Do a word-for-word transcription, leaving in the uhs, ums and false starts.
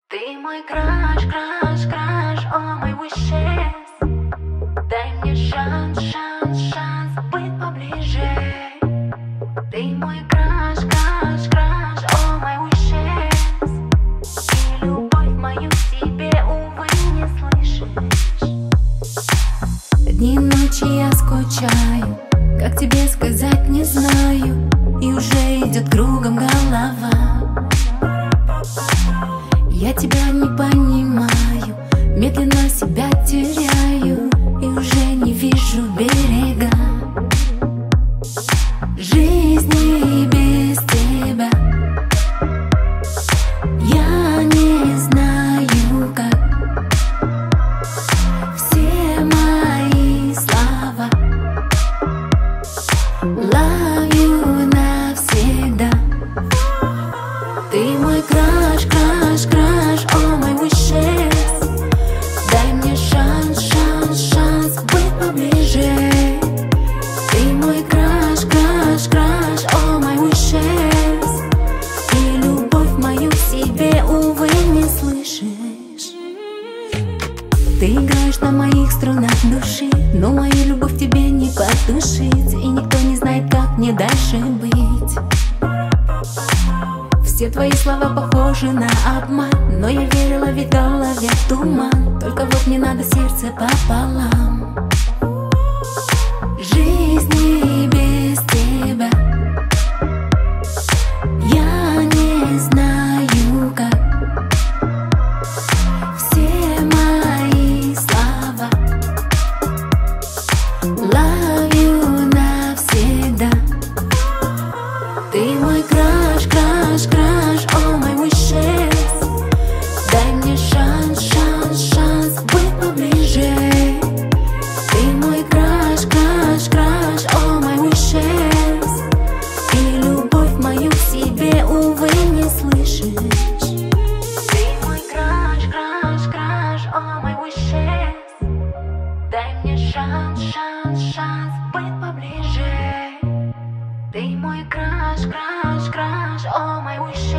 Ты мой краш, краш, краш, all my wishes. Дай мне шанс, шанс, шанс быть поближе. Ты мой краш, краш, краш, all my wishes. И любовь мою тебе, увы, не слышишь. Дни и ночи я скучаю, как тебе сказать не знаю. И уже идет кругом голова. Я тебя не понимаю, медленно себя теряю и уже не вижу берега жизни без тебя. Я не знаю, как все мои слова love you навсегда. Ты мой краш, краш, краш, all my wishes. Дай мне шанс, шанс, шанс быть поближе. Ты мой краш, краш, краш, all my wishes. И любовь мою в себе, увы, не слышишь. Ты играешь на моих струнах души, но мою любовь тебе не потушить. И никто не знает, как мне дальше быть. Все твои слова похожи на обман, но я верила, ведь в голове туман. Только вот мне надо сердце пополам. Жизни без тебя я не знаю, как все мои слова love you навсегда. Ты мой краш, краш, краш, all my wishes. Дай мне шанс, шанс, шанс быть поближе. Ты мой краш, краш, краш, all my wishes. И любовь мою в себе, увы, не слышишь. Ты мой краш, краш, краш, all my wishes. Дай мне шанс, шанс, шанс быть поближе. Ты мой краш, краш, краш, all my wishes.